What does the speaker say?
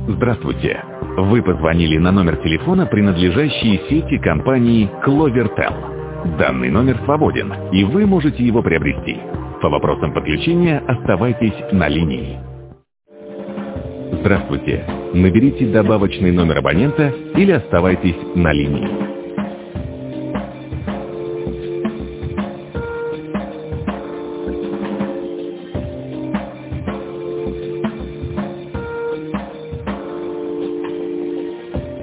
Здравствуйте. Вы позвонили на номер телефона, принадлежащий сети компании Clovertel. Данный номер свободен, и вы можете его приобрести. По вопросам подключения оставайтесь на линии. Здравствуйте. Наберите добавочный номер абонента или оставайтесь на линии.